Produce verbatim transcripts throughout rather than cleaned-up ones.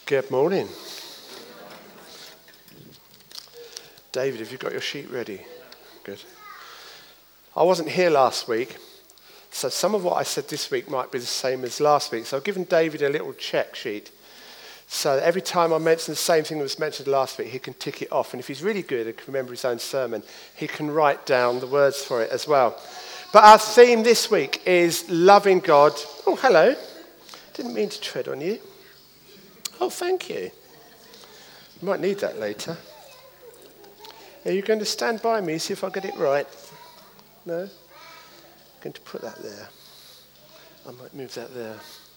Good morning. David, have you got your sheet ready? Good. I wasn't here last week, so some of what I said this week might be the same as last week. So I've given David a little check sheet. So every time I mention the same thing that was mentioned last week, he can tick it off. And if he's really good and can remember his own sermon, he can write down the words for it as well. But our theme this week is loving God. Oh, hello. Didn't mean to tread on you. Oh, thank you. You might need that later. Are you going to stand by me, see if I get it right? No? I'm going to put that there. I might move that there.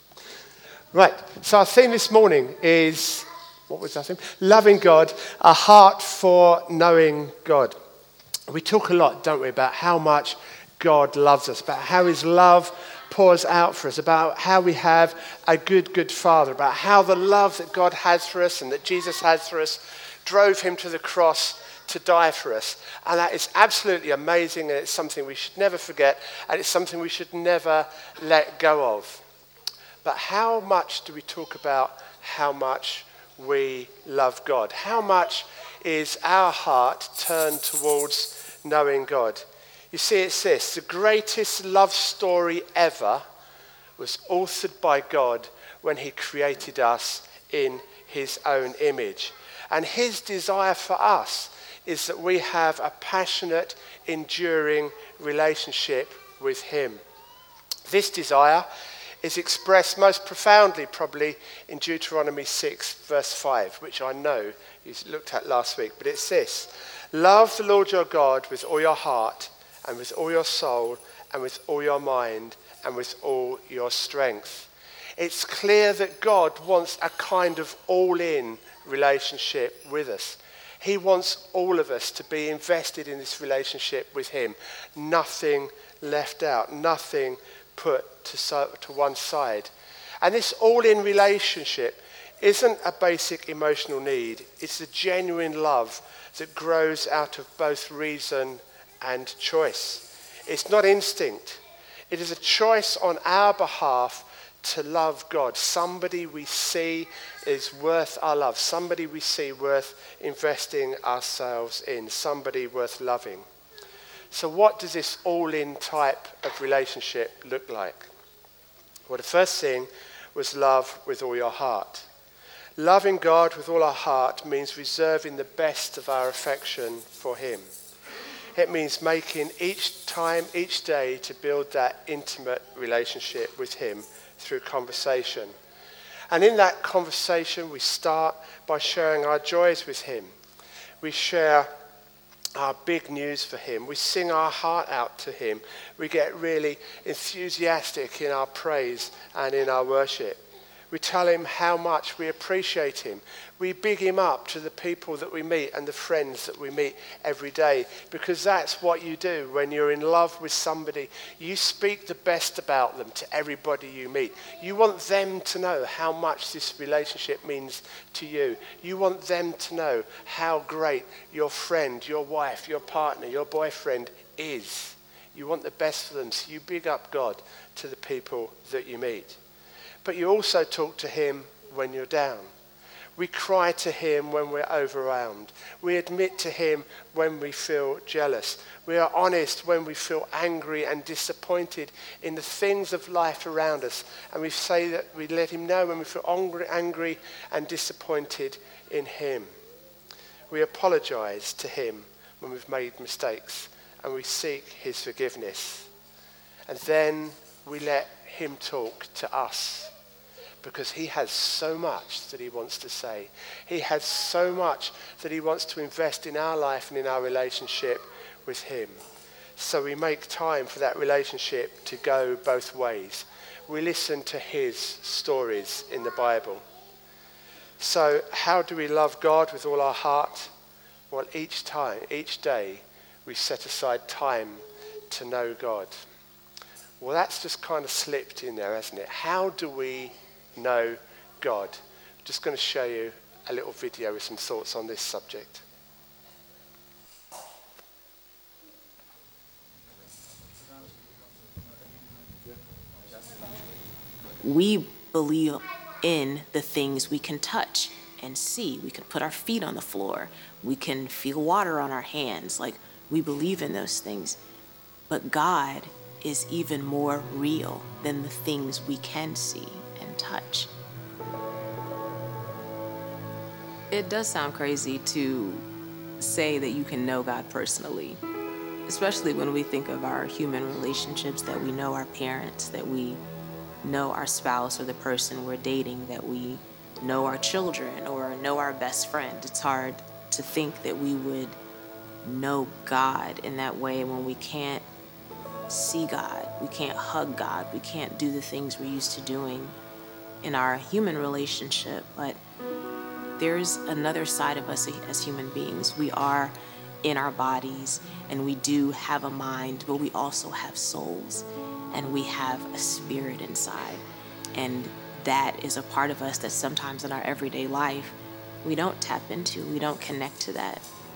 Right, so our theme this morning is, what was our theme? Loving God, a heart for knowing God. We talk a lot, don't we, about how much God loves us, about how his love pours out for us, about how we have a good, good Father, about how the love that God has for us and that Jesus has for us drove him to the cross to die for us. And that is absolutely amazing, and it's something we should never forget, and it's something we should never let go of. But how much do we talk about how much we love God? How much is our heart turned towards knowing God? You see, it's this: the greatest love story ever was authored by God when he created us in his own image. And his desire for us is that we have a passionate, enduring relationship with him. This desire is expressed most profoundly probably in Deuteronomy six verse five, which I know you looked at last week, but it's this: love the Lord your God with all your heart and with all your soul and with all your mind and with all your strength. It's clear that God wants a kind of all-in relationship with us. He wants all of us to be invested in this relationship with him. Nothing left out, nothing put to, so, to one side. And this all-in relationship isn't a basic emotional need. It's the genuine love that grows out of both reason and choice. It's not instinct. It is a choice on our behalf to love God. Somebody we see is worth our love. Somebody we see worth investing ourselves in. Somebody worth loving. So what does this all-in type of relationship look like? Well, the first thing was love with all your heart. Loving God with all our heart means reserving the best of our affection for him. It means making each time, each day to build that intimate relationship with him through conversation. And in that conversation, we start by sharing our joys with him. We share our big news for him. We sing our heart out to him. We get really enthusiastic in our praise and in our worship. We tell him how much we appreciate him. We big him up to the people that we meet and the friends that we meet every day, because that's what you do when you're in love with somebody. You speak the best about them to everybody you meet. You want them to know how much this relationship means to you. You want them to know how great your friend, your wife, your partner, your boyfriend is. You want the best for them, so you big up God to the people that you meet. But you also talk to him when you're down. We cry to him when we're overwhelmed. We admit to him when we feel jealous. We are honest when we feel angry and disappointed in the things of life around us. And we say that we let him know when we feel angry, angry and disappointed in him. We apologize to him when we've made mistakes, and we seek his forgiveness. And then we let him talk to us, because he has so much that he wants to say. He has so much that he wants to invest in our life and in our relationship with him. So we make time for that relationship to go both ways. We listen to his stories in the Bible. So how do we love God with all our heart? Well, each time, each day, we set aside time to know God. Well, that's just kind of slipped in there, hasn't it? How do we know God? I'm just going to show you a little video with some thoughts on this subject. We believe in the things we can touch and see. We can put our feet on the floor. We can feel water on our hands. Like, we believe in those things. But God is even more real than the things we can see and touch. It does sound crazy to say that you can know God personally, especially when we think of our human relationships, that we know our parents, that we know our spouse or the person we're dating, that we know our children or know our best friend. It's hard to think that we would know God in that way when we can't see God, we can't hug God, we can't do the things we're used to doing in our human relationship. But there's another side of us as human beings. We are in our bodies and we do have a mind, but we also have souls and we have a spirit inside. And that is a part of us that sometimes in our everyday life we don't tap into, we don't connect to that.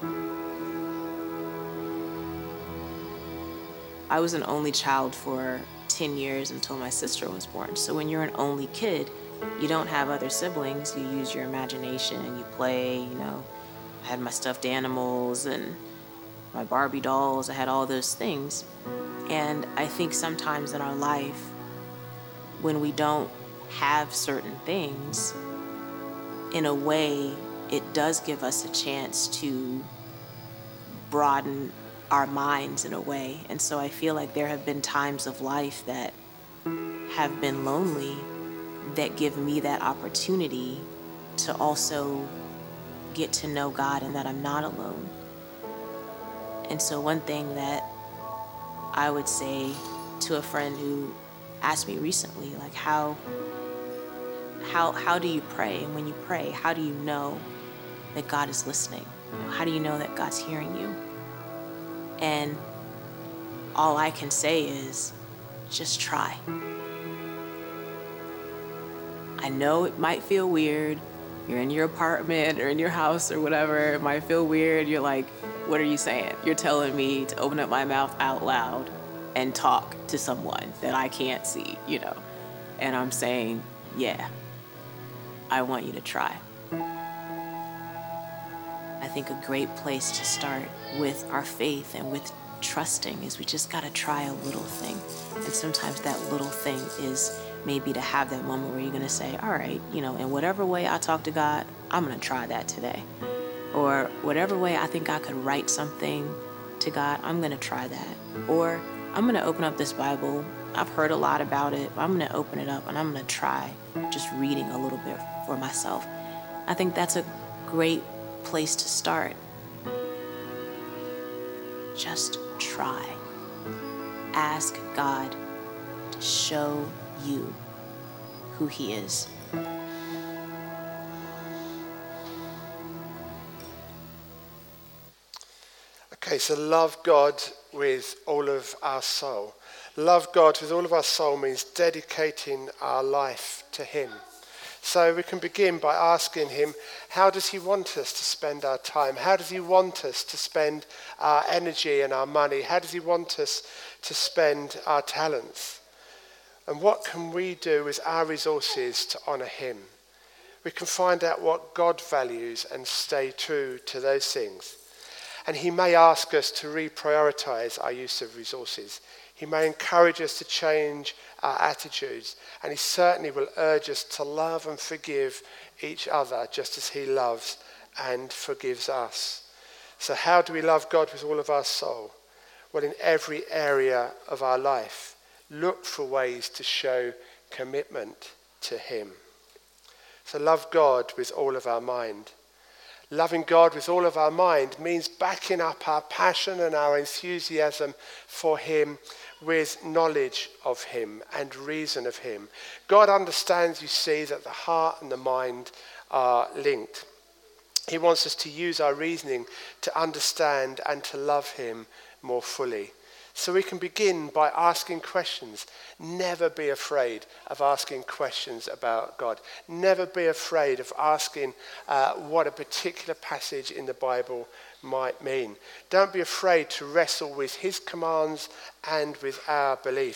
I was an only child for ten years until my sister was born. So when you're an only kid, you don't have other siblings. You use your imagination and you play, you know. I had my stuffed animals and my Barbie dolls. I had all those things. And I think sometimes in our life, when we don't have certain things, in a way, it does give us a chance to broaden our minds in a way. And so I feel like there have been times of life that have been lonely that give me that opportunity to also get to know God and that I'm not alone. And so one thing that I would say to a friend who asked me recently, like, how how how do you pray? And when you pray, how do you know that God is listening? You know, how do you know that God's hearing you? And all I can say is, just try. I know it might feel weird. You're in your apartment or in your house or whatever. It might feel weird. You're like, what are you saying? You're telling me to open up my mouth out loud and talk to someone that I can't see, you know? And I'm saying, yeah, I want you to try. I think a great place to start with our faith and with trusting is we just gotta try a little thing. And sometimes that little thing is maybe to have that moment where you're gonna say, all right, you know, in whatever way I talk to God, I'm gonna try that today. Or whatever way I think I could write something to God, I'm gonna try that. Or I'm gonna open up this Bible. I've heard a lot about it, but I'm gonna open it up and I'm gonna try just reading a little bit for myself. I think that's a great place to start. Just try. Ask God to show you who He is. Okay, so love God with all of our soul. Love God with all of our soul means dedicating our life to Him. So we can begin by asking Him, how does He want us to spend our time? How does He want us to spend our energy and our money? How does He want us to spend our talents? And what can we do with our resources to honour Him? We can find out what God values and stay true to those things. And He may ask us to reprioritise our use of resources. He may encourage us to change our attitudes, and He certainly will urge us to love and forgive each other just as He loves and forgives us. So how do we love God with all of our soul? Well, in every area of our life, look for ways to show commitment to Him. So love God with all of our mind. Loving God with all of our mind means backing up our passion and our enthusiasm for Him with knowledge of Him and reason of Him. God understands, you see, that the heart and the mind are linked. He wants us to use our reasoning to understand and to love Him more fully. So we can begin by asking questions. Never be afraid of asking questions about God. Never be afraid of asking uh, what a particular passage in the Bible might mean. Don't be afraid to wrestle with His commands and with our beliefs,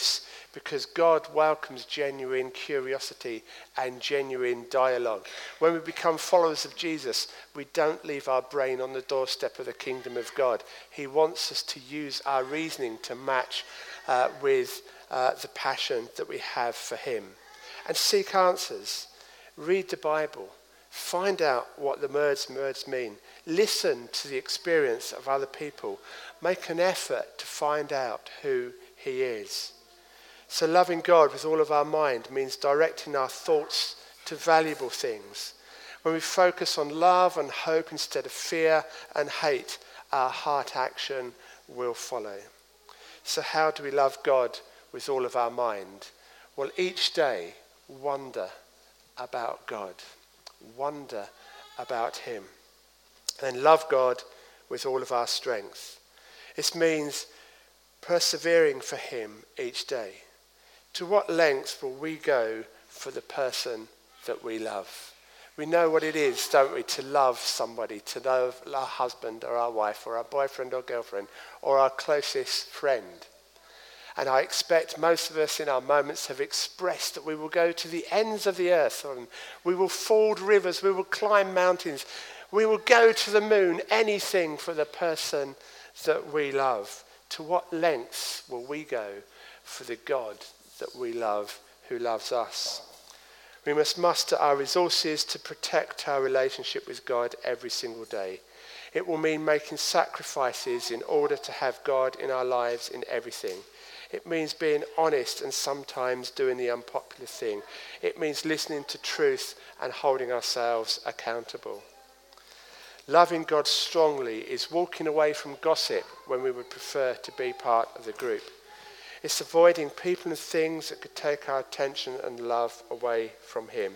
because God welcomes genuine curiosity and genuine dialogue. When we become followers of Jesus, we don't leave our brain on the doorstep of the kingdom of God. He wants us to use our reasoning to match uh, with uh, the passion that we have for him. And seek answers. Read the Bible. Find out what the words, words mean. Listen to the experience of other people. Make an effort to find out who he is. So loving God with all of our mind means directing our thoughts to valuable things. When we focus on love and hope instead of fear and hate, our heart action will follow. So how do we love God with all of our mind? Well, each day, wonder about God. Wonder about him. And then love God with all of our strength. This means persevering for him each day. To what lengths will we go for the person that we love? We know what it is, don't we, to love somebody, to love our husband or our wife or our boyfriend or girlfriend or our closest friend. And I expect most of us in our moments have expressed that we will go to the ends of the earth, and we will ford rivers, we will climb mountains, we will go to the moon, anything for the person that we love. To what lengths will we go for the God that we love, who loves us? We must muster our resources to protect our relationship with God every single day. It will mean making sacrifices in order to have God in our lives in everything. It means being honest and sometimes doing the unpopular thing. It means listening to truth and holding ourselves accountable. Loving God strongly is walking away from gossip when we would prefer to be part of the group. It's avoiding people and things that could take our attention and love away from him.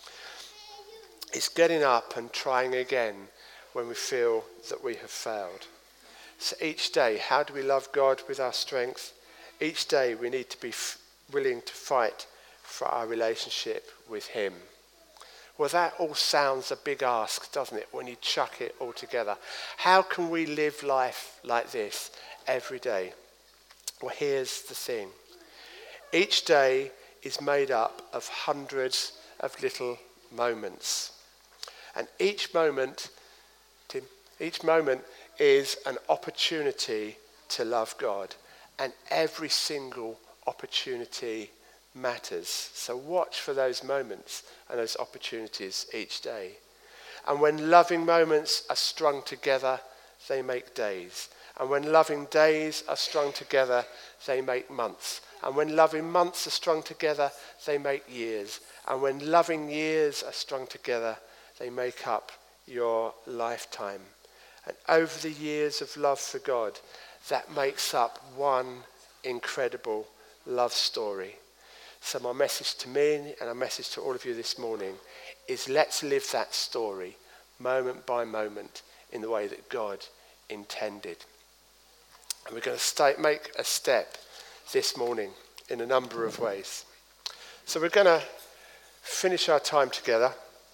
It's getting up and trying again when we feel that we have failed. So each day, how do we love God with our strength? Each day we need to be f- willing to fight for our relationship with him. Well, that all sounds a big ask, doesn't it, when you chuck it all together? How can we live life like this every day? Well, here's the thing. Each day is made up of hundreds of little moments. And each moment, Tim, each moment is an opportunity to love God. And every single opportunity matters. So watch for those moments and those opportunities each day. And when loving moments are strung together, they make days. And when loving days are strung together, they make months. And when loving months are strung together, they make years. And when loving years are strung together, they make up your lifetime. And over the years of love for God, that makes up one incredible love story. So my message to me and a message to all of you this morning is let's live that story moment by moment in the way that God intended. And we're going to stay, make a step this morning in a number of ways. So we're going to finish our time together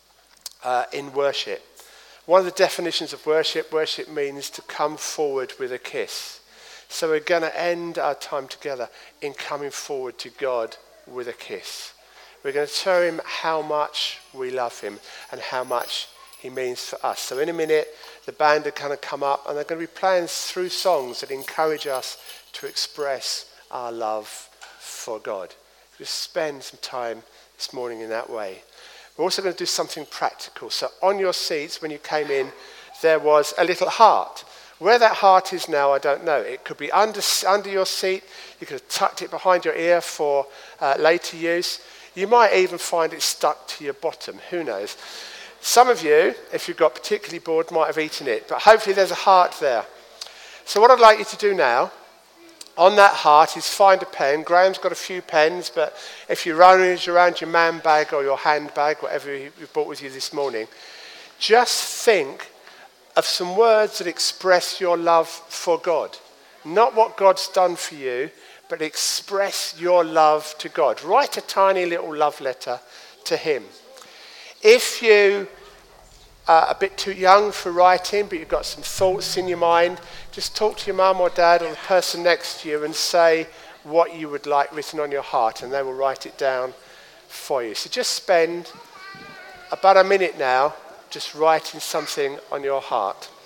uh, in worship. One of the definitions of worship, worship means to come forward with a kiss. So we're going to end our time together in coming forward to God with a kiss. We're going to tell him how much we love him and how much he means for us. So in a minute, the band are going to come up and they're going to be playing through songs that encourage us to express our love for God. Just spend some time this morning in that way. We're also going to do something practical. So on your seats, when you came in, there was a little heart. Where that heart is now, I don't know. It could be under, under your seat. You could have tucked it behind your ear for uh, later use. You might even find it stuck to your bottom. Who knows? Some of you, if you got particularly bored, might have eaten it. But hopefully there's a heart there. So what I'd like you to do now, on that heart, is find a pen. Graham's got a few pens, but if you rummage around your man bag or your handbag, whatever you brought with you this morning, just think of some words that express your love for God. Not what God's done for you, but express your love to God. Write a tiny little love letter to him. If you are a bit too young for writing, but you've got some thoughts in your mind, just talk to your mum or dad or the person next to you and say, what you would like written on your heart, and they will write it down for you. So just spend about a minute now just writing something on your heart.